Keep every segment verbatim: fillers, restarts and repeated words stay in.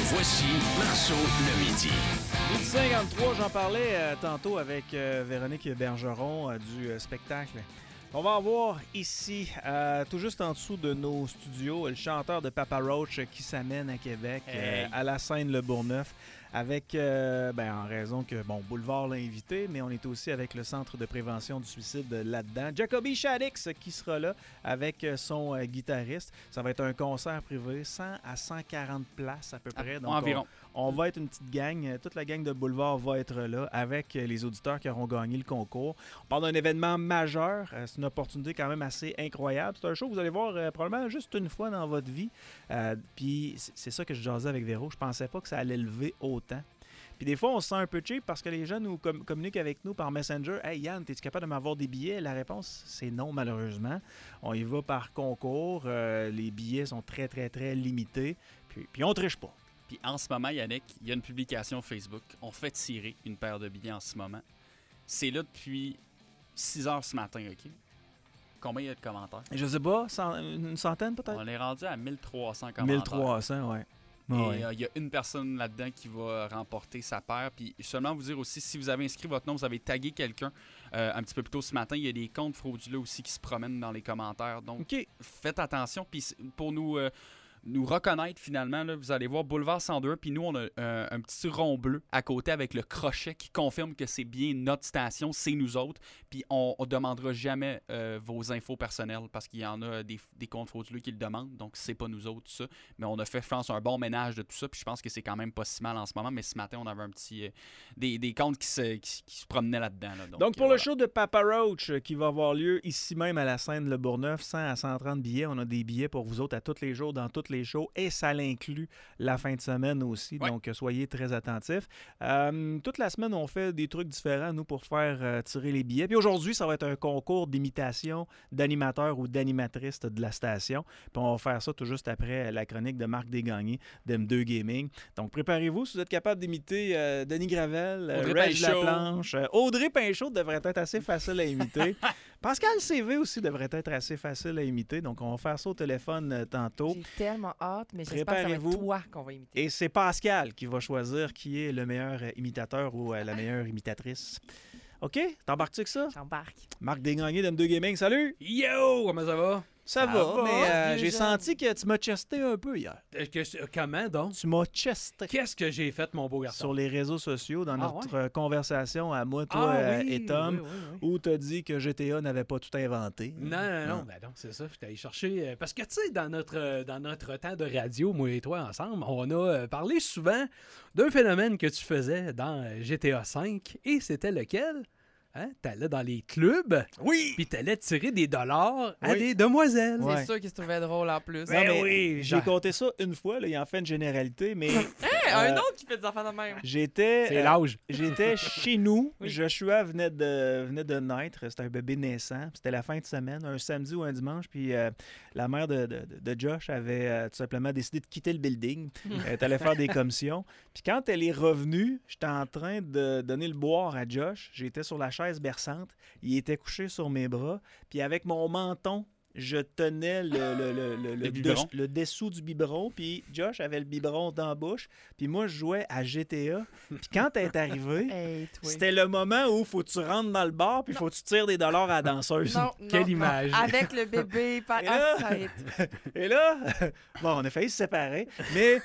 Voici Marceau le midi. midi cinquante-trois, j'en parlais euh, tantôt avec euh, Véronique Bergeron euh, du euh, spectacle. On va en voir ici, euh, tout juste en dessous de nos studios, le chanteur de Papa Roach qui s'amène à Québec, Hey. euh, à la scène Le Bourgneuf, avec, euh, ben, en raison que, bon, Boulevard l'a invité, mais on est aussi avec le Centre de prévention du suicide là-dedans. Jacoby Shaddix qui sera là avec son euh, guitariste. Ça va être un concert privé, cent à cent quarante places à peu près. Donc, environ. On, on va être une petite gang, toute la gang de Boulevard va être là avec les auditeurs qui auront gagné le concours. On parle d'un événement majeur, c'est une opportunité quand même assez incroyable. C'est un show que vous allez voir euh, probablement juste une fois dans votre vie. Euh, Puis c'est, c'est ça que je jasais avec Véro. Je pensais pas que ça allait lever autant. Puis des fois, on se sent un peu cheap parce que les gens nous com- communiquent avec nous par Messenger. « Hey Yann, es-tu capable de m'avoir des billets? » La réponse, c'est non, malheureusement. On y va par concours. Euh, les billets sont très, très, très limités. Puis, puis on triche pas. Puis en ce moment, Yannick, il y a une publication Facebook. On fait tirer une paire de billets en ce moment. C'est là depuis six heures ce matin, OK? Combien il y a de commentaires? Je sais pas, cent- une centaine peut-être? On est rendu à mille trois cents commentaires. mille trois cents, ouais. Et il Ouais. euh, y a une personne là-dedans qui va remporter sa paire. Puis seulement vous dire aussi, si vous avez inscrit votre nom, vous avez tagué quelqu'un euh, un petit peu plus tôt ce matin, il y a des comptes frauduleux aussi qui se promènent dans les commentaires. Donc, OK. faites attention. Puis c- pour nous, euh, nous reconnaître finalement, là, vous allez voir Boulevard cent deux. Puis nous, on a euh, un petit rond bleu à côté avec le crochet qui confirme que c'est bien notre station, c'est nous autres. Puis on ne demandera jamais euh, vos infos personnelles parce qu'il y en a des, des comptes frauduleux qui le demandent. Donc, c'est pas nous autres, tout ça. Mais on a fait, je pense, un bon ménage de tout ça. Puis je pense que c'est quand même pas si mal en ce moment. Mais ce matin, on avait un petit euh, des, des comptes qui se, qui, qui se promenaient là-dedans. Là. Donc, Donc, pour euh, le voilà. show de Papa Roach euh, qui va avoir lieu ici même à la scène Le Bourgneuf, cent à cent trente billets. On a des billets pour vous autres à tous les jours, dans tous les shows. Et ça l'inclut la fin de semaine aussi. Ouais. Donc, euh, soyez très attentifs. Euh, toute la semaine, on fait des trucs différents, nous, pour faire euh, tirer les billets. Puis aujourd'hui, ça va être un concours d'imitation d'animateurs ou d'animatrices de la station. Puis on va faire ça tout juste après la chronique de Marc Desgagnés d'M deux Gaming. Donc, préparez-vous si vous êtes capable d'imiter euh, Denis Gravel, euh, Audrey Reg Pinchot. Laplanche. Euh, Audrey Pinchot devrait être assez facile à imiter. Pascal C V aussi devrait être assez facile à imiter. Donc, on va faire ça au téléphone euh, tantôt. J'ai tellement hâte, mais j'espère que ça va Préparez-vous. être toi qu'on va imiter. Et c'est Pascal qui va choisir qui est le meilleur euh, imitateur ou euh, la meilleure imitatrice. OK? T'embarques-tu avec ça? J'embarque. Marc Desgagnés d'M deux Gaming, salut! Yo, comment ça va? Ça, Ça va, va, mais euh, vieux j'ai jeune. senti que tu m'as chesté un peu hier. Est-ce que je- comment donc? Tu m'as chesté Qu'est-ce que j'ai fait, mon beau garçon? sur les réseaux sociaux dans Ah, notre euh, conversation à moi, toi Ah, euh, oui, et Tom, oui, oui, oui. où t'as dit que G T A n'avait pas tout inventé. Non, non, non, ben non, c'est ça. Je suis allé chercher. euh, parce que, tu sais, dans notre, euh, dans notre temps de radio, moi et toi ensemble, on a euh, parlé souvent d'un phénomène que tu faisais dans euh, G T A cinq. Et c'était lequel? Hein? T'allais dans les clubs, Oui! puis t'allais tirer des dollars à Oui. des demoiselles. Ouais. C'est sûr qu'il se trouvait drôle en plus. Non, mais oui, j'ai ben- compté ça une fois, là, il en fait une généralité, mais Hey, Euh, un autre qui fait des enfants de même. j'étais C'est euh, l'âge. j'étais chez nous. Oui. Joshua venait de, venait de naître. C'était un bébé naissant. Puis C'était la fin de semaine, un samedi ou un dimanche. Puis euh, la mère de, de- de Josh avait euh, tout simplement décidé de quitter le building. Elle est allée faire des commissions. Puis quand elle est revenue, j'étais en train de donner le boire à Josh. J'étais sur la chaise berçante. Il était couché sur mes bras. Puis avec mon menton, je tenais le, le, le, le, le biberon. des- le dessous du biberon, puis Josh avait le biberon dans la bouche, puis moi, je jouais à G T A. Puis quand elle est arrivée, Hey, toi. c'était le moment où faut que tu rentres dans le bar, puis faut que tu tires des dollars à la danseuse. Non, non, Quelle non. image. Avec le bébé. Par... Et Ah, là- ça a été- Et là, bon, on a failli se séparer, mais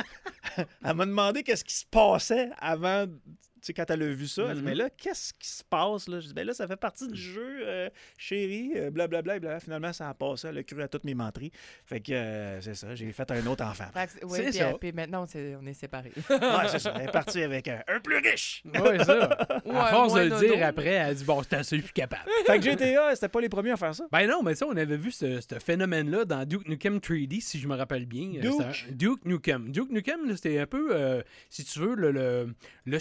elle m'a demandé qu'est-ce qui se passait avant, tu sais, quand elle a vu ça. Elle dit, Mhm. mais là, qu'est-ce qui se passe, là? Je dis, ben là, ça fait partie du jeu, euh, chérie, euh, blablabla, et blablabla. Finalement, ça a passé, elle a cru à toutes mes menteries. Fait que, euh, c'est ça, j'ai fait un autre enfant. Fait que- ouais, C'est puis, ça. euh, puis maintenant, c'est- on est séparés. Ouais, c'est ça, elle est partie avec un, un plus riche. Oui, ça. Ouais, à force de moins le dodo. dire après, elle a dit bon, c'est assez, je suis capable. Fait que G T A, c'était pas les premiers à faire ça. Ben non, mais ça, on avait vu ce, ce phénomène-là dans Duke Nukem trois D, si je me rappelle bien. Euh, Duke? c'était un- Duke Nukem. Duke Nukem, là, c'était un peu, euh, si tu veux, le, le, le suivant un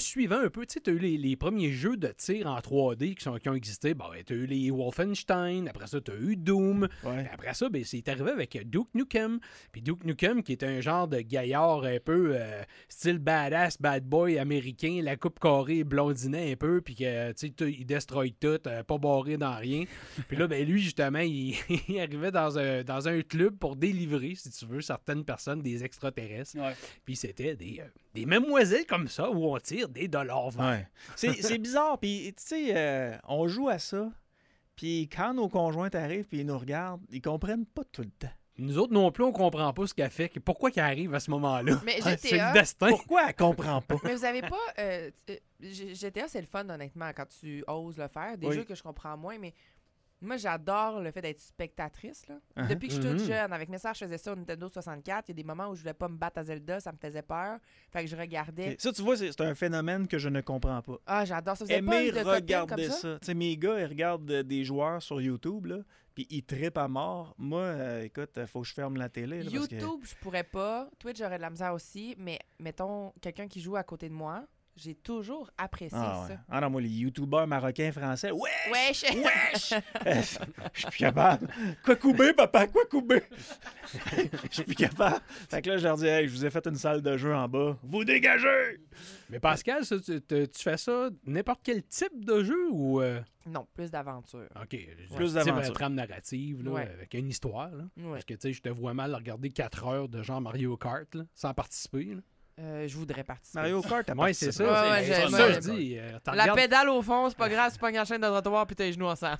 un peu, tu sais, tu as eu les, les premiers jeux de tir en trois D qui, sont, qui ont existé. Bon, tu as eu les Wolfenstein, après ça, tu as eu Doom. Ouais. Puis après ça, ben, c'est arrivé avec Duke Nukem. Puis Duke Nukem, qui est un genre de gaillard un peu euh, style badass, bad boy américain, la coupe carrée, blondinet un peu, puis que, tu sais, il destroy tout, euh, pas barré dans rien. Puis là, ben lui, justement, il, il arrivait dans un, dans un club pour délivrer, si tu veux, certaines personnes, des extraterrestres. Ouais. Puis c'était des, euh, des mesdemoiselles comme ça où on tire des dollars verts. Ouais. C'est c'est bizarre. Puis, tu sais, euh, on joue à ça. Puis quand nos conjointes arrivent puis ils nous regardent, ils comprennent pas tout le temps. Nous autres non plus, on comprend pas ce qu'elle fait. Pourquoi qu'elle arrive à ce moment-là? Mais C'est G T A le destin. Pourquoi elle comprend pas? Mais vous avez pas. euh, euh, G- GTA, c'est le fun, honnêtement, quand tu oses le faire. Des Oui. jeux que je comprends moins, mais moi, j'adore le fait d'être spectatrice. Là. Uh-huh. Depuis que je suis toute Mhm. jeune, avec mes sœurs, je faisais ça au Nintendo soixante-quatre. Il y a des moments où je voulais pas me battre à Zelda, ça me faisait peur. Fait que je regardais. Ça, tu vois, c'est c'est un phénomène que je ne comprends pas. Ah, j'adore ça. Vous avez pas Aimer eu de copine regarder comme ça. ça? Tu sais, mes gars, ils regardent euh, des joueurs sur YouTube, là, puis ils trippent à mort. Moi, euh, écoute, il faut que je ferme la télé. Là, parce que- YouTube, je pourrais pas. Twitch, j'aurais de la misère aussi. Mais mettons, quelqu'un qui joue à côté de moi, j'ai toujours apprécié Ah, ouais. ça. Ah non, moi, les YouTubers marocains, français, ouais! Wesh! Wesh! Euh, Je suis plus capable. Quoi couper, papa? Quoi couper? Je suis plus capable. Fait que là, je leur dis, hey, je vous ai fait une salle de jeu en bas. Vous dégagez! Mais Pascal, ça, tu, tu- tu fais ça n'importe quel type de jeu ou... euh, Non, plus d'aventure. OK. Plus type, d'aventure. euh, trame narrative, là, Ouais. avec une histoire. Là. Ouais. Parce que, tu sais, je te vois mal regarder quatre heures de genre Mario Kart, là, sans participer. Là. Euh, je voudrais participer. Mario Kart, t'as Ouais, c'est ça. Ouais, c'est ouais, c'est j'ai- ça, moi, je dis. euh, t'en La regardes- pédale au fond, c'est pas grave, c'est pas une chaîne de trottoir puis t'as les genoux ensemble.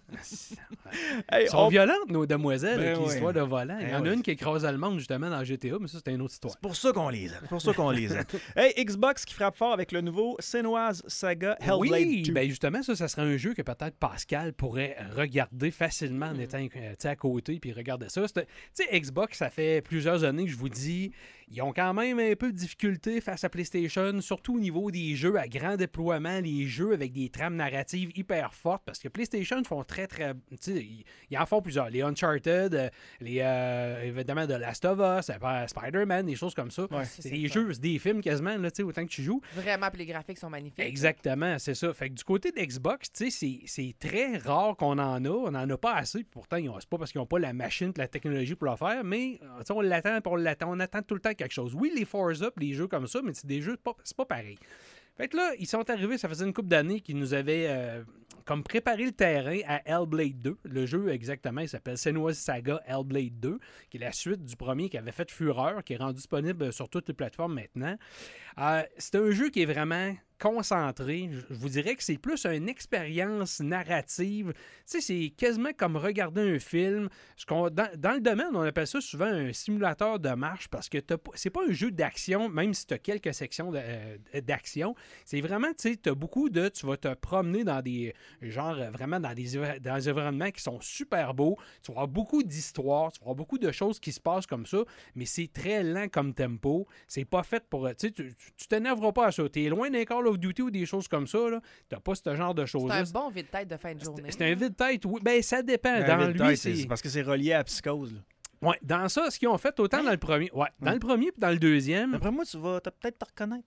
Hey, Ils sont on- violentes, nos demoiselles, Ben avec les ouais. histoires de volant. Il y Ben en a ouais. une qui écrase allemande, justement, dans G T A, mais ça, c'est une autre histoire. C'est pour ça qu'on les aime. C'est pour ça qu'on les aime. Hey, Xbox qui frappe fort avec le nouveau Senua's Saga Hellblade Oui, deux. ben justement, ça, ça serait un jeu que peut-être Pascal pourrait regarder facilement en Mm. étant euh, tu sais, à côté puis regarder ça. C'est- Tu sais, Xbox, ça fait plusieurs années que je vous dis, ils ont quand même un peu de difficulté face à PlayStation, surtout au niveau des jeux à grand déploiement, les jeux avec des trames narratives hyper fortes, parce que PlayStation font très, très... Tu sais, ils, ils en font plusieurs. Les Uncharted, euh, les, euh, évidemment, The Last of Us, euh, Spider-Man, des choses comme ça. Ouais. Ça, C'est c'est des le jeux, c'est des films quasiment, là, tu sais, autant que tu joues. Vraiment, puis les graphiques sont magnifiques. Exactement, c'est ça. Fait que du côté de Xbox, tu sais, c'est- c'est très rare qu'on en a. On n'en a pas assez. Puis pourtant, ils ont- c'est pas parce qu'ils n'ont pas la machine et la technologie pour le faire, mais euh, tu sais, on l'attend, puis on l'attend. On attend tout le temps quelque chose. Oui, les Forza, puis les jeux comme ça, mais c'est des jeux, pas- c'est pas pareil. Fait que là, ils sont arrivés, ça faisait une couple d'années qu'ils nous avaient euh, comme préparé le terrain à Hellblade deux. Le jeu, exactement, il s'appelle Senua's Saga Hellblade deux, qui est la suite du premier qui avait fait fureur, qui est rendu disponible sur toutes les plateformes maintenant. Euh, c'est un jeu qui est vraiment concentré. Je je vous dirais que c'est plus une expérience narrative. Tu sais, c'est quasiment comme regarder un film. Ce qu'on- dans, dans le domaine, on appelle ça souvent un simulateur de marche parce que t'as pas- c'est pas un jeu d'action, même si tu as quelques sections de- euh, d'action. C'est vraiment, tu sais, tu as beaucoup de... Tu vas te promener dans des... Genre, euh, vraiment dans des, éve- dans des environnements qui sont super beaux. Tu vas avoir beaucoup d'histoires. Tu vas avoir beaucoup de choses qui se passent comme ça, mais c'est très lent comme tempo. C'est pas fait pour... Tu sais, tu tu t'énerveras pas à ça. T'es loin d'un Call of Duty ou des choses comme ça, là. T'as pas ce genre de C'est choses-là. un bon vide-tête de fin de journée. C'est un vide-tête, oui. Ben, ça dépend. Un Dans vide-tête, lui, c'est c'est... c'est parce que c'est relié à Psychose. là. Ouais, dans ça, ce qu'ils ont fait, autant dans le premier... Ouais, dans le premier puis dans le deuxième... D'après moi, tu vas t'as peut-être te reconnaître.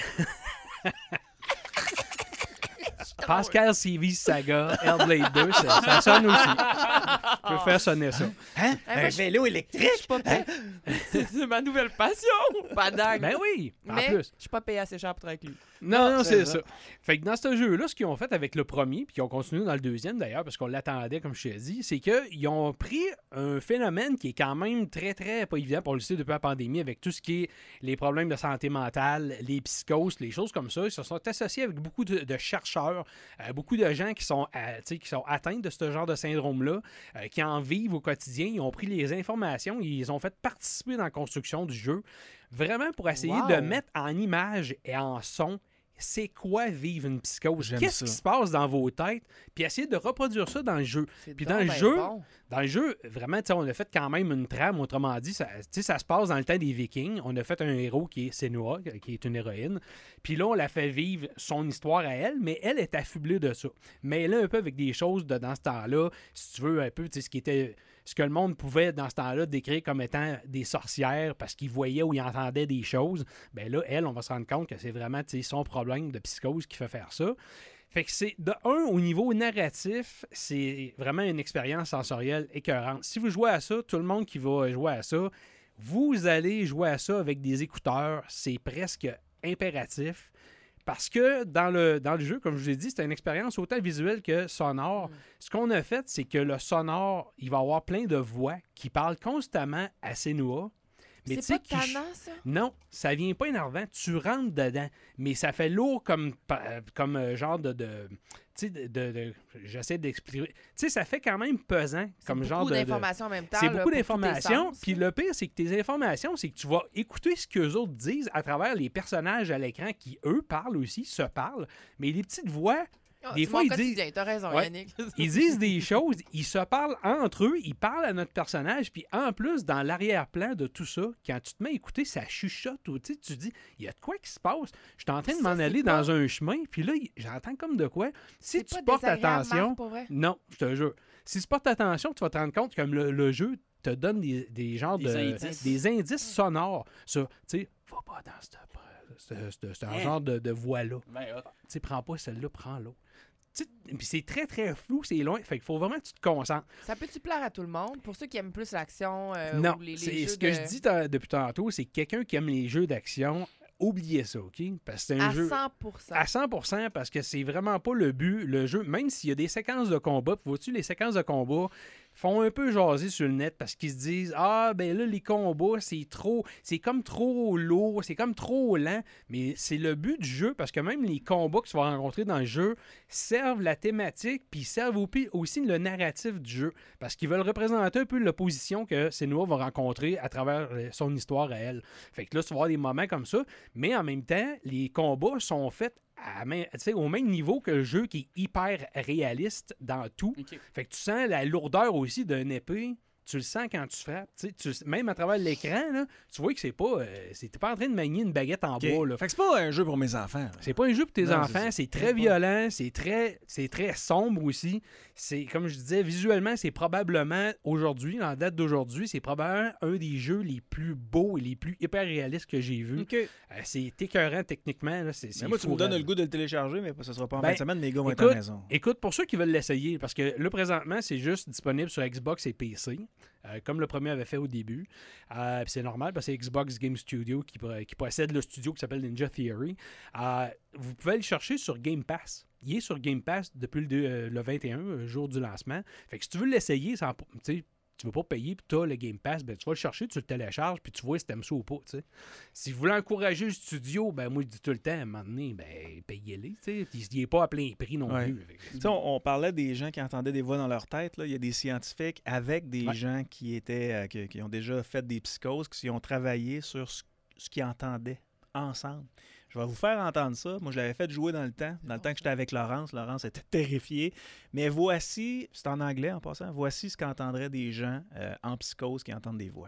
Pascal C V Saga, Hellblade deux, ça, ça sonne aussi. Je peux faire sonner ça. Hein? Eh, moi, Un je- vélo électrique? Je suis pas payée. C'est c'est ma nouvelle passion! Pas dingue. Ben oui, en Mais plus. je suis pas payé assez cher pour travailler avec lui. Non, non, c'est c'est ça. ça. Fait que dans ce jeu-là, ce qu'ils ont fait avec le premier, puis qu'ils ont continué dans le deuxième d'ailleurs, parce qu'on l'attendait, comme je t'ai dit, c'est qu'ils ont pris un phénomène qui est quand même très, très pas évident pour le sait depuis la pandémie, avec tout ce qui est les problèmes de santé mentale, les psychoses, les choses comme ça. Ils se sont associés avec beaucoup de, de chercheurs, euh, beaucoup de gens qui sont, euh, tu sais, qui sont atteints de ce genre de syndrome-là, euh, qui en vivent au quotidien. Ils ont pris les informations, ils ont fait participer dans la construction du jeu, vraiment pour essayer Wow. de mettre en image et en son c'est quoi vivre une psychose? J'aime Qu'est-ce ça. qui se passe dans vos têtes? Puis essayer de reproduire ça dans le jeu. C'est Puis donc dans le ben jeu, bon. Dans le jeu, vraiment, tu sais, on a fait quand même une trame, autrement dit, ça, tu sais, ça se passe dans le temps des Vikings. On a fait un héros qui est Senua, qui est une héroïne. Puis là, on l'a fait vivre son histoire à elle, mais elle est affublée de ça. Mais elle est un peu avec des choses de, dans ce temps-là, si tu veux, un peu, tu sais, ce qui était ce que le monde pouvait, dans ce temps-là, décrire comme étant des sorcières parce qu'ils voyaient ou ils entendaient des choses, bien là, elle, on va se rendre compte que c'est vraiment son problème de psychose qui fait faire ça. Fait que c'est, de un, au niveau narratif, c'est vraiment une expérience sensorielle écœurante. Si vous jouez à ça, tout le monde qui va jouer à ça, vous allez jouer à ça avec des écouteurs. C'est presque impératif. Parce que dans le, dans le jeu, comme je vous ai dit, c'est une expérience autant visuelle que sonore. Mm. Ce qu'on a fait, c'est que le sonore, il va y avoir plein de voix qui parlent constamment à Senua. Mais c'est pas qui... tannant, ça? Non, ça vient pas énervant. Tu rentres dedans, mais ça fait lourd comme, comme euh, genre de... de tu sais, de, de, de, j'essaie d'expliquer. Tu sais, ça fait quand même pesant comme genre de... C'est beaucoup d'informations en même temps. C'est là, beaucoup d'informations. Puis là. le pire, c'est que tes informations, c'est que tu vas écouter ce qu'eux autres disent à travers les personnages à l'écran qui, eux, parlent aussi, se parlent. Mais les petites voix... Oh, des fois, ils disent, t'as raison, ouais, Yannick. ils disent des choses, ils se parlent entre eux, ils parlent à notre personnage, puis en plus, dans l'arrière-plan de tout ça, quand tu te mets à écouter, ça chuchote, ou, tu dis, il y a de quoi qui se passe? Je suis en train de Ça, m'en aller pas... dans un chemin, puis là, j'entends comme de quoi. Si c'est tu pas portes attention... Marc, pour vrai? Non, je te jure. Si tu portes attention, tu vas te rendre compte que le, le jeu te donne des, des genres des de... Indices. Des indices sonores. Ça, tu sais, va pas dans ce Hein? genre de, de voix-là. Ben, Tu sais, prends pas celle-là, prends l'autre. Puis c'est très, très flou, c'est loin. Fait qu'il faut vraiment que tu te concentres. Ça peut-tu plaire à tout le monde? Pour ceux qui aiment plus l'action euh, non, ou les, les c'est, jeux ce que de... je dis t- depuis tantôt, c'est que quelqu'un qui aime les jeux d'action, oubliez ça, OK? Parce que c'est un à jeu... cent pour cent. À cent pour cent, parce que c'est vraiment pas le but. Le jeu, même s'il y a des séquences de combat, puis vois-tu, les séquences de combat font un peu jaser sur le net parce qu'ils se disent « Ah, ben là, les combats, c'est trop... C'est comme trop lourd, c'est comme trop lent. » Mais c'est le but du jeu, parce que même les combats que tu vas rencontrer dans le jeu servent la thématique, puis servent aussi le narratif du jeu. Parce qu'ils veulent représenter un peu l'opposition que Senua va rencontrer à travers son histoire à elle. Fait que là, tu vas avoir des moments comme ça, mais en même temps, les combats sont faits à main, au même niveau que le jeu qui est hyper réaliste dans tout. Okay. Fait que tu sens la lourdeur aussi d'une épée. Tu le sens quand tu frappes. Tu, même à travers l'écran, là, tu vois que c'est pas. Euh, c'est, t'es pas en train de manier une baguette en okay. bois. Là. Fait que c'est pas un jeu pour mes enfants. Là. C'est pas un jeu pour tes non, enfants. C'est, c'est très violent. C'est très, c'est très sombre aussi. C'est, comme je disais, visuellement, c'est probablement aujourd'hui, en date d'aujourd'hui, c'est probablement un des jeux les plus beaux et les plus hyper réalistes que j'ai vus. Okay. Euh, c'est écœurant techniquement. Là, c'est, c'est moi, tu me donnes là. le goût de le télécharger, mais ça sera pas en ben, fin de semaine, mes gars vont écoute, être à la maison. Écoute, pour ceux qui veulent l'essayer, parce que là, présentement, c'est juste disponible sur Xbox et P C. Euh, comme le premier avait fait au début. Euh, c'est normal parce que c'est Xbox Game Studio qui, qui possède le studio qui s'appelle Ninja Theory. Euh, vous pouvez le chercher sur Game Pass. Il est sur Game Pass depuis le, euh, le vingt et un, jour du lancement. Fait que si tu veux l'essayer, sans, tu veux pas payer, puis tu as le Game Pass, ben, tu vas le chercher, tu le télécharges, puis tu vois si tu aimes ça ou pas. T'sais. Si vous voulez encourager le studio, ben moi je dis tout le temps, à un moment donné, ben payez-les. Puis il n'est pas à plein prix non ouais. plus. On, on parlait des gens qui entendaient des voix dans leur tête. Là. Il y a des scientifiques avec des ouais. gens qui étaient euh, qui, qui ont déjà fait des psychoses, qui ont travaillé sur ce, ce qu'ils entendaient ensemble. Je vais vous faire entendre ça. Moi, je l'avais fait jouer dans le temps, dans le temps que j'étais avec Laurence. Laurence était terrifiée. Mais voici, c'est en anglais en passant, voici ce qu'entendraient des gens euh, en psychose qui entendent des voix.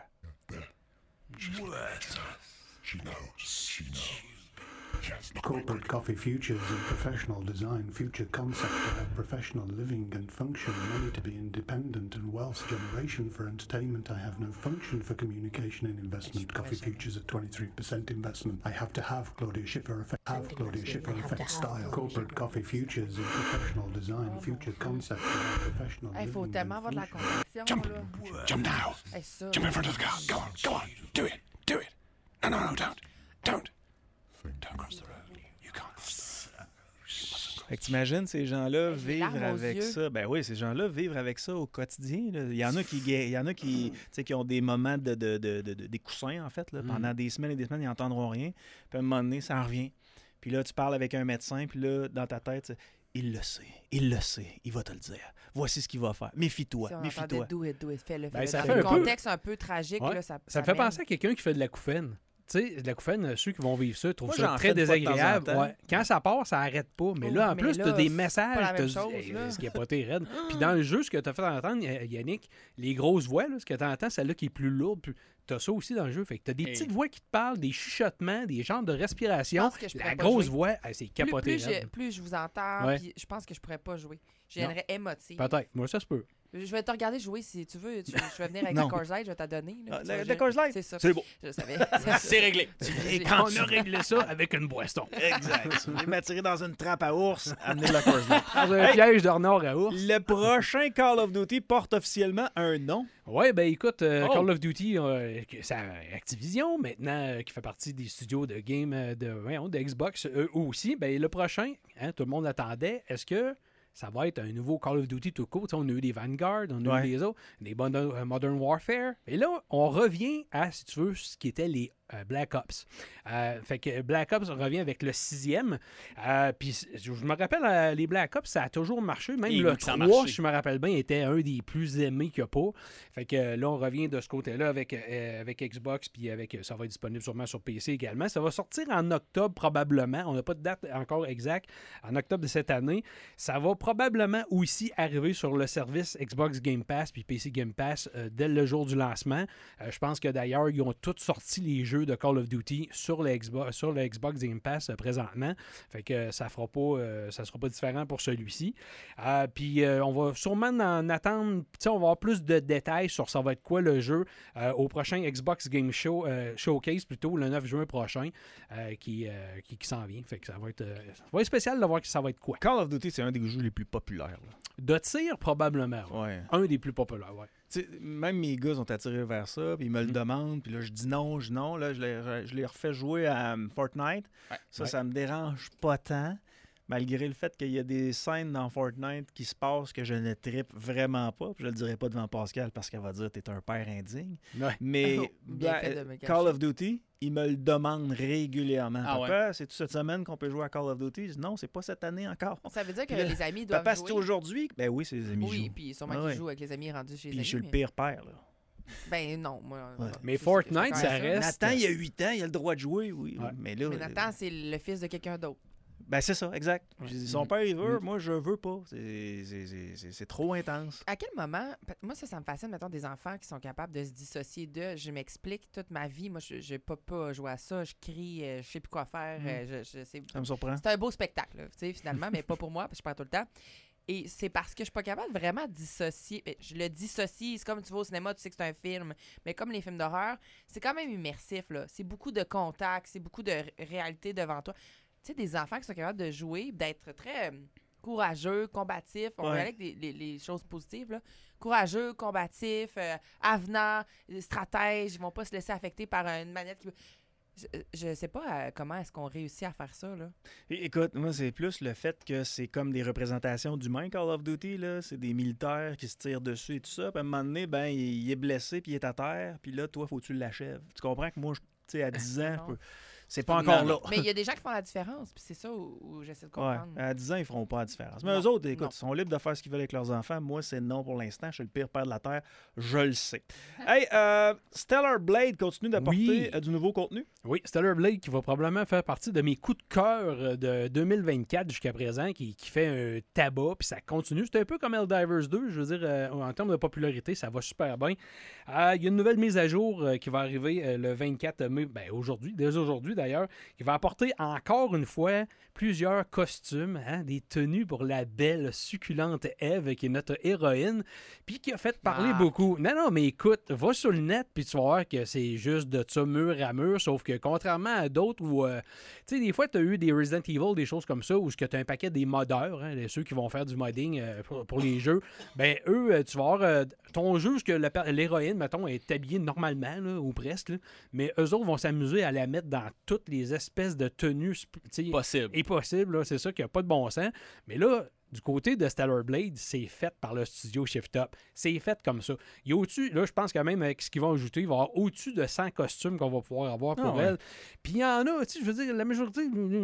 Corporate coffee futures and professional design, future concept to have professional living and function, money to be independent and wealth generation for entertainment. I have no function for communication and investment. Coffee futures at twenty-three percent investment. I have to have Claudia Schiffer effect, have Claudia Schiffer effect style. Corporate coffee futures and professional design, future concept to have professional living. Il faut tellement avoir de la conviction. Jump, là. jump now. Hey, ça, jump in front of the car. Go on, go on. Do it, do it. No, no, no, don't, don't. Don't cross the road. You can't cross the road. Fait que t'imagines ces gens-là J'ai vivre larmes aux avec yeux. ça. Ben oui, ces gens-là vivre avec ça au quotidien. Là. Il y en a qui, il y en a qui, tu sais, qui ont des moments de, de, de, de, de des coussins, en fait. Là. Mm. Pendant des semaines et des semaines, ils n'entendront rien. Puis à un moment donné, ça en revient. Puis là, tu parles avec un médecin, puis là, dans ta tête, il le sait, il le sait, il va te le dire. Voici ce qu'il va faire. Méfie-toi, si on méfie-toi. entendait do it, do it, fais-le, Ben, fais-le. ça Dans fait le un peu- contexte un peu tragique, Ouais. là, ça, Ça me fait mène. penser à quelqu'un qui fait de l'acouphène. Tu sais, de l'acouphène, ceux qui vont vivre ça trouvent Moi, ça j'en très fais une fois de temps en désagréable. temps. Ouais. Quand ça part, ça arrête pas. Mais Oh, là, en mais plus, là, tu as des c'est messages. pas la même t'as- chose, hey, là. ce qui est pas terrible. Puis dans le jeu, ce que tu as fait entendre, Yannick, les grosses voix, là, ce que tu entends, celle-là qui est plus lourde, plus... tu as ça aussi dans le jeu. Fait que tu as des Hey. petites voix qui te parlent, des chuchotements, des genres de Je respiration. pense que je pourrais La pas grosse jouer. voix, hey, c'est Plus, capoté. plus, je, raide. plus je vous entends, Ouais. puis je pense que je pourrais pas jouer. Je deviendrais émotive. Peut-être. Moi, ça se peut. Je vais te regarder jouer si tu veux. Tu- je vais venir avec Non. la Corsair, je vais t'en donner. là, Ah, puis tu le- vas le juste- Corsair? C'est ça. C'est beau. Je savais. C'est réglé. J'ai- quand On a réglé ça avec une boisson. Exact. Si vous voulez m'attirer dans une trappe à ours, amenez la Coors Light. Dans un Hey! piège de renard à ours. Le prochain Call of Duty porte officiellement un nom. Ouais, ben écoute, euh, Oh. Call of Duty, euh, que- ça Activision, maintenant, euh, qui fait partie des studios de game euh, de, voyons, de Xbox, eux aussi. Ben le prochain, hein, tout le monde l'attendait. Est-ce que ça va être un nouveau Call of Duty tout court? Tu sais, on a eu des Vanguard, on a Ouais. eu des autres, des Modern, euh, Modern Warfare. Et là, on revient à, si tu veux, ce qui était les euh, Black Ops. Euh, fait que Black Ops revient avec le sixième. Euh, Puis je je me rappelle, euh, les Black Ops, ça a toujours marché. Même Et le oui que ça a trois, marché. je me rappelle bien, était un des plus aimés qu'il n'y a pas. Fait que euh, là, on revient de ce côté-là avec, euh, avec Xbox, puis avec, euh, ça va être disponible sûrement sur P C également. Ça va sortir en octobre probablement. On n'a pas de date encore exacte. En octobre de cette année. Ça va probablement aussi arriver sur le service Xbox Game Pass puis P C Game Pass euh, dès le jour du lancement. Euh, je pense que d'ailleurs, ils ont tous sorti les jeux de Call of Duty sur le Xbox, sur le Xbox Game Pass euh, présentement. Fait que euh, ça fera pas, euh, ça sera pas différent pour celui-ci. Euh, puis euh, on va sûrement en attendre, tu sais, on va avoir plus de détails sur ça va être quoi le jeu euh, au prochain Xbox Game Show, euh, Showcase plutôt, le neuf juin prochain, euh, qui, euh, qui, qui s'en vient. Fait que ça va être, euh, ça va être spécial de voir que ça va être quoi. Call of Duty, c'est un des jeux les plus populaires. là. De tir, probablement. ouais. Ouais. Un des plus populaires, ouais. Tu sais, même mes gars sont attirés vers ça, puis ils me le Mm. demandent, puis là, je dis non, je dis non. Là, je les, re- je les refais jouer à um, Fortnite. Ouais. Ça, Ouais. ça me dérange pas tant, malgré le fait qu'il y a des scènes dans Fortnite qui se passent que je ne trippe vraiment pas. Puis je le dirai pas devant Pascal parce qu'elle va dire t'es un père indigne. Ouais. Mais Oh, bien Bla- fait de me cacher. Call of Duty, ils me le demandent régulièrement. Ah Papa, c'est-tu cette semaine qu'on peut jouer à Call of Duty? Je dis, non, c'est pas cette année encore. Ça veut dire que Puis là, les amis doivent Papa, c'est jouer. aujourd'hui? Ben oui, c'est les amis Oui, jouent. puis sûrement Ah qu'ils ouais. jouent avec les amis rendus chez les Puis amis. je suis le mais- pire père, là. Ben non, moi. Ouais. non, Mais c'est- c'est- Fortnite, je suis ça d'accord avec reste- Nathan, il a huit ans, il a le droit de jouer, oui. Ouais. Mais là, Mais Nathan, c'est le fils de quelqu'un d'autre. ben c'est ça, exact. Ouais. J'ai dit, son Mhm. père, il veut, Mhm. moi, je veux pas. C'est- c'est- C'est c'est- c'est trop intense. À quel moment, moi ça, ça me fascine, mettons, des enfants qui sont capables de se dissocier de, je m'explique toute ma vie, moi je ne peux pas jouer à ça, je crie, euh, je sais plus quoi faire, Mm. euh, je, je sais. Ça me surprend. C'est un beau spectacle, là, tu sais, finalement, mais pas pour moi, parce que je perds tout le temps. Et c'est parce que je suis pas capable de vraiment dissocier. Ben, je le dissocie, c'est comme tu vas au cinéma, tu sais que c'est un film. Mais comme les films d'horreur, c'est quand même immersif, là. C'est beaucoup de contact, c'est beaucoup de r- réalité devant toi. Tu sais, des enfants qui sont capables de jouer, d'être très euh, courageux, combatifs. On Ouais. va y aller avec des- les, les choses positives, là. Courageux, combatifs, euh, avenants, euh, stratèges. Ils vont pas se laisser affecter par une manette qui... Je, je sais pas euh, comment est-ce qu'on réussit à faire ça, là. É- Écoute, moi, c'est plus le fait que c'est comme des représentations d'humains, Call of Duty, là. C'est des militaires qui se tirent dessus et tout ça. Puis à un moment donné, ben, il, il est blessé, puis il est à terre. Puis là, toi, faut que tu l'achèves. Tu comprends que moi, je- tu sais, à dix ans, je peux- c'est pas Non, encore non. là. Mais il y a des gens qui font la différence, puis c'est ça où, où j'essaie de Ouais, comprendre. à dix ans, ils feront pas la différence. Mais Non, eux autres, écoute, non. ils sont libres de faire ce qu'ils veulent avec leurs enfants. Moi, c'est non pour l'instant. Je suis le pire père de la Terre. Je le sais. Hey, euh, Stellar Blade continue d'apporter Oui. euh, du nouveau contenu. Oui, Stellar Blade qui va probablement faire partie de mes coups de cœur euh, de deux mille vingt-quatre jusqu'à présent, qui, qui fait un tabac, puis ça continue. C'est un peu comme Helldivers deux, je veux dire, euh, en termes de popularité, ça va super bien. Euh, Il y a une nouvelle mise à jour euh, qui va arriver euh, le vingt-quatre mai, ben aujourd'hui, dès aujourd'hui d'ailleurs, qui va apporter encore une fois plusieurs costumes, hein, des tenues pour la belle, succulente Eve, qui est notre héroïne, puis qui a fait parler Ah. beaucoup. Non, non, mais écoute, va sur le net, puis tu vas voir que c'est juste de ça mur à mur, sauf que contrairement à d'autres où, euh, tu sais, des fois, tu as eu des Resident Evil, des choses comme ça, où tu as un paquet des modeurs, hein, ceux qui vont faire du modding euh, pour, pour les jeux, ben eux, euh, tu vas avoir euh, ton jeu, que le per- l'héroïne, mettons, est habillée normalement, là, ou presque, là, mais eux autres vont s'amuser à la mettre dans toutes les espèces de tenues, sp- tu sais, Possible. est possible, là, c'est ça qui n'a pas de bon sens. Mais là, du côté de Stellar Blade, c'est fait par le studio Shift Up. C'est fait comme ça. Il y a au-dessus, là, je pense quand même avec ce qu'ils vont ajouter, il va y avoir au-dessus de cent costumes qu'on va pouvoir avoir pour Ah ouais. elle. Puis il y en a, tu sais, je veux dire, la majorité,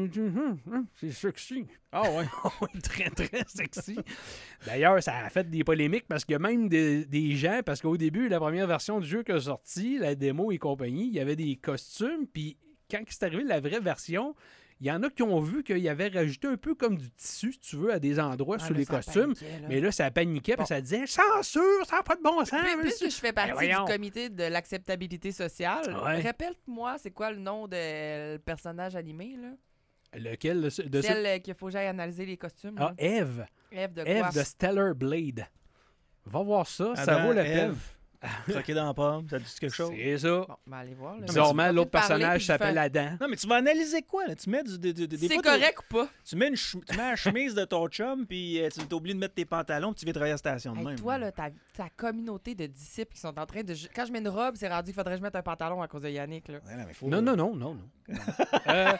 c'est sexy. Ah ouais. Oui, très, très sexy. D'ailleurs, ça a fait des polémiques parce qu'il y a même des, des gens, parce qu'au début, la première version du jeu qui est sortie, la démo et compagnie, il y avait des costumes, puis quand c'est arrivé la vraie version, il y en a qui ont vu qu'il y avait rajouté un peu comme du tissu, si tu veux, à des endroits Ah, sur là, les ça costumes. paniquait, là. Mais là, ça paniquait, Bon. puis ça disait « Censure, ça n'a pas de bon sens! Puis- mais Puisque je fais partie voyons. du comité de l'acceptabilité sociale, Ouais. répète-moi, c'est quoi le nom de le personnage animé, là? Lequel de ce- de ce- Celle euh, qu'il faut que j'aille analyser les costumes. Ah, là. Eve. Eve de Eve quoi? de Stellar Blade. Va voir ça, ça Adam, vaut la Ève, peine. croqué dans la pomme, ça dit quelque chose? C'est ça. Bon, ben allez voir. Là. Bizarrement, Mais tu- l'autre tu vas parler, personnage puis s'appelle je Adam. Non, mais tu vas analyser quoi, là? Tu mets du... des- des- des fais- C'est fois, t'as- correct ou pas? Tu mets, une ch- tu mets la chemise de ton chum, puis euh, tu t'as oublié de mettre tes pantalons, puis tu viens travailler à la station de Hey, même. toi, là, ta, ta communauté de disciples qui sont en train de... Quand je mets une robe, c'est rendu qu'il faudrait que je mette un pantalon à cause de Yannick, là. Ouais, non, mais faut- Non, non, non, non, non. Euh,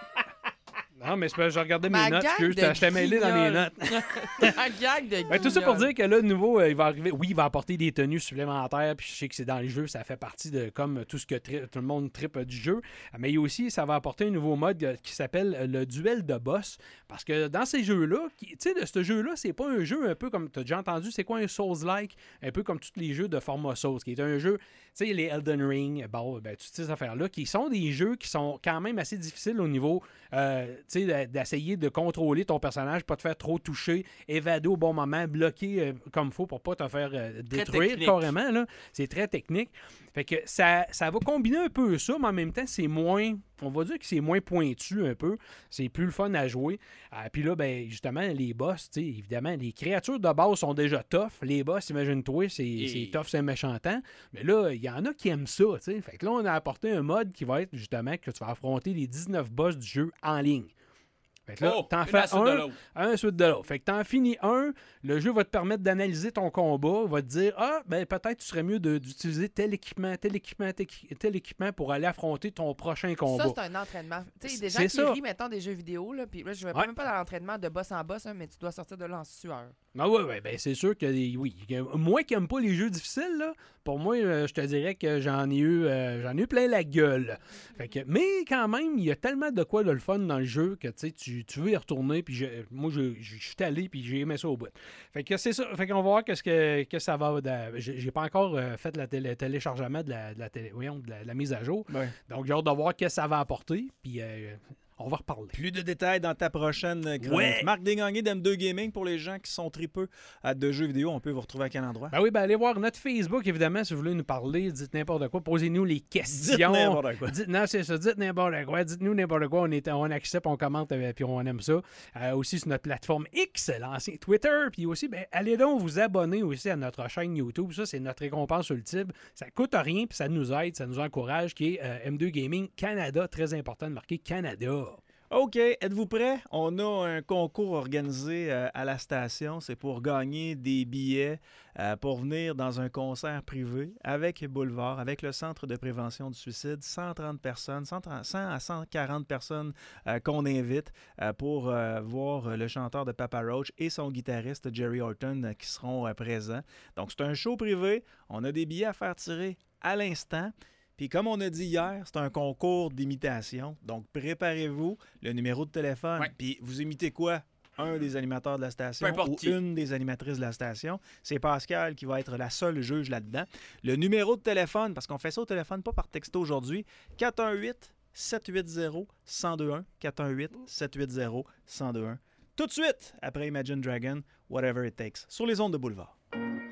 Non, mais c'est parce que je regardais mes Ma notes, gang excuse, de je t'ai mêlé dans mes guignols. notes. Un gag de Ben, tout ça pour guignol. dire que là, de nouveau, euh, il va arriver. Oui, il va apporter des tenues supplémentaires. Puis je sais que c'est dans le jeu, ça fait partie de comme tout ce que tri- tout le monde tripe du jeu. Mais il y a aussi, ça va apporter un nouveau mode euh, qui s'appelle euh, le duel de boss. Parce que dans ces jeux-là, qui- tu sais, de ce jeu-là, c'est pas un jeu un peu comme tu as déjà entendu, c'est quoi un Souls-like, un peu comme tous les jeux de format Souls, qui est un jeu, tu sais, les Elden Ring, bon, ben, toutes ces affaires-là, qui sont des jeux qui sont quand même assez difficiles au niveau, euh, tu sais, d'essayer de contrôler ton personnage, pas te faire trop toucher, évader au bon moment, bloquer euh, comme il faut pour pas te faire euh, détruire technique. carrément, là. C'est très technique. Fait que ça, ça va combiner un peu ça, mais en même temps, c'est moins, on va dire que c'est moins pointu un peu. C'est plus le fun à jouer. Euh, Puis là, ben, justement, les boss, tu sais, évidemment, les créatures de base sont déjà tough. Les boss, imagine-toi, c'est Et- c'est tough, c'est méchant temps. Mais là, il y en a qui aiment ça, tu sais. Fait que là, on a apporté un mode qui va être justement que tu vas affronter les dix-neuf boss du jeu en ligne. Fait que là, Oh, t'en une à fais la suite de un, l'autre. un suite de l'autre. Fait que t'en finis un, le jeu va te permettre d'analyser ton combat, va te dire, ah, ben peut-être tu serais mieux de- d'utiliser tel équipement, tel équipement, tel, tel équipement pour aller affronter ton prochain combat. Ça, c'est un entraînement. Tu sais, des gens C'est qui ça. rient, mettons, des jeux vidéo, là, puis là, je vais Ouais. pas même pas dans l'entraînement de boss en boss, hein, mais tu dois sortir de là en sueur. Ah ouais, ouais, ben c'est sûr que les- oui. Moi qui n'aime pas les jeux difficiles, là, pour moi, euh, je te dirais que j'en ai eu euh, j'en ai eu plein la gueule. Fait que, mais quand même, il y a tellement de quoi de le fun dans le jeu que tu sais, tu tu veux y retourner. Puis je- moi, je je- je suis allé puis j'ai aimé ça au bout. Fait que c'est ça. Fait qu'on va voir qu'est-ce que, que ça va. de- J'ai j'ai pas encore euh, fait la télé- téléchargement de la, de la, télé- voyons, de la, de la mise à jour. Ouais. Donc j'ai hâte de voir qu'est-ce que ça va apporter. Puis euh, on va reparler. Plus de détails dans ta prochaine chronique. Ouais. Marc Desgagnés d'M deux Gaming, pour les gens qui sont tripeux à de jeux vidéo, on peut vous retrouver à quel endroit? Ben oui, ben allez voir notre Facebook, évidemment, si vous voulez nous parler, dites n'importe quoi, posez-nous les questions. Dites n'importe quoi. Dites- non, c'est ça, dites n'importe quoi, dites-nous n'importe quoi, on, est, on accepte, on commente, euh, puis on aime ça. Euh, aussi sur notre plateforme X, l'ancien Twitter, puis aussi, ben, allez donc vous abonner aussi à notre chaîne YouTube, ça c'est notre récompense ultime, ça coûte rien, puis ça nous aide, ça nous encourage, qui est euh, M deux Gaming Canada, très important de marquer Canada. OK, êtes-vous prêts? On a un concours organisé euh, à la station. C'est pour gagner des billets euh, pour venir dans un concert privé avec Boulevard, avec le Centre de prévention du suicide. cent trente personnes, cent trente, cent à cent quarante personnes euh, qu'on invite euh, pour euh, voir le chanteur de Papa Roach et son guitariste Jerry Horton euh, qui seront euh, présents. Donc, c'est un show privé. On a des billets à faire tirer à l'instant. Puis comme on a dit hier, c'est un concours d'imitation. Donc, préparez-vous, le numéro de téléphone. Ouais. Puis vous imitez quoi? Un des animateurs de la station Peu importe ou qui. une des animatrices de la station. C'est Pascal qui va être la seule juge là-dedans. Le numéro de téléphone, parce qu'on fait ça au téléphone, pas par texto aujourd'hui, quatre un huit, sept huit zéro, un zéro deux un. quatre un huit, sept huit zéro, un zéro deux un. Tout de suite, après Imagine Dragon, Whatever It Takes, sur les ondes de Boulevard.